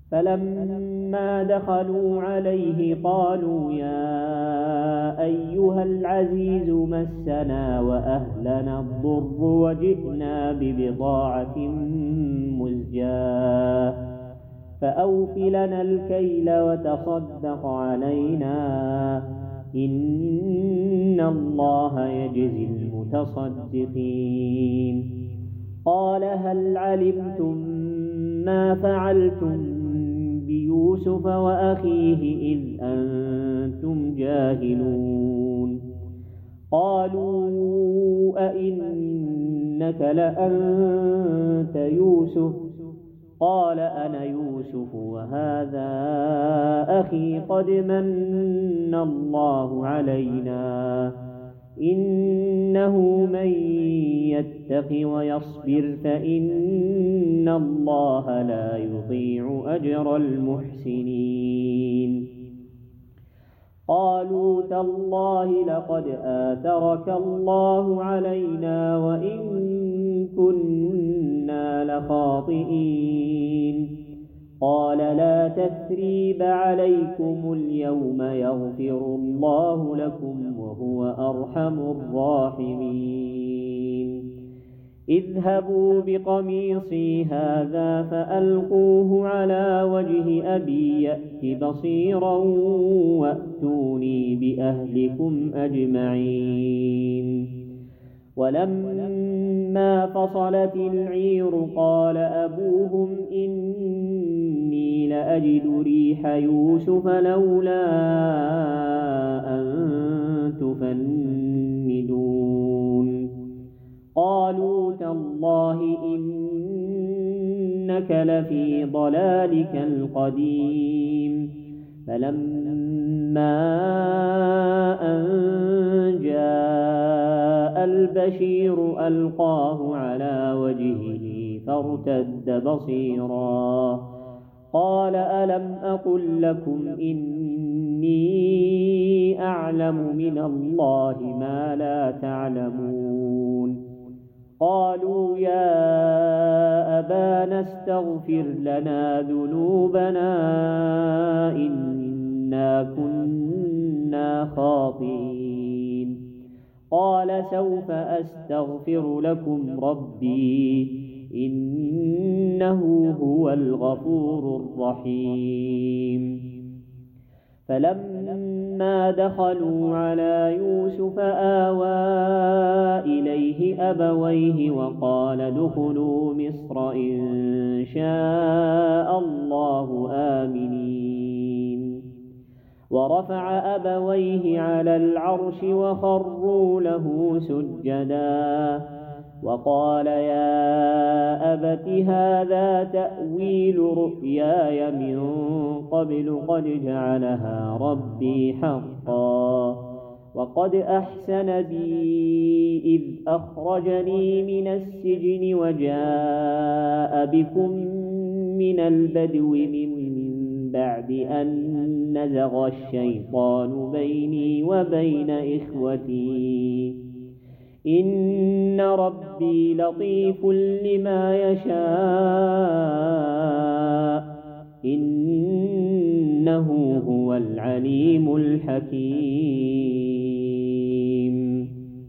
فلما دخلوا عليه قالوا يا أيها العزيز مسنا وأهلنا الضر وجئنا ببضاعة مزجاة فأوف لنا الكيل وتصدق علينا إن الله يجزي المتصدقين. قال هل علمتم ما فعلتم بيوسف وأخيه إذ أنتم جاهلون؟ قالوا أئنك لأنت يوسف؟ قال أنا يوسف وهذا أخي قد من الله علينا إنه من يتق ويصبر فإن الله لا يضيع أجر المحسنين. قالوا تالله لقد آثرك الله علينا وإن كنا لخاطئين. قال لا تثريب عليكم اليوم يغفر الله لكم وهو أرحم الراحمين. اذهبوا بقميصي هذا فألقوه على وجه أبي يأت بصيرا وأتوني بأهلكم أجمعين. ولما فصلت العير قال أبوهم إني لأجد ريح يوسف لولا أن تفندون. قالوا تالله إنك لفي ضلالك القديم. فلما أن جاء البشير ألقاه على وجهه فارتد بصيرا قال ألم أقل لكم إني أعلم من الله ما لا تعلمون. قالوا يا أبانا استغفر لنا ذنوبنا إنا كنا خاطئين. قال سوف أستغفر لكم ربي إنه هو الغفور الرحيم. فلما دخلوا على يوسف آوى إليه أبويه وقال ادخلوا مصر إن شاء الله آمنين. ورفع أبويه على العرش وخروا له سجدا وقال يا أبت هذا تأويل رؤياي من قبل قد جعلها ربي حقا وقد أحسن بي إذ أخرجني من السجن وجاء بكم من البدو من بعد أن نزغ الشيطان بيني وبين إخوتي إن ربي لطيف لما يشاء إنه هو العليم الحكيم.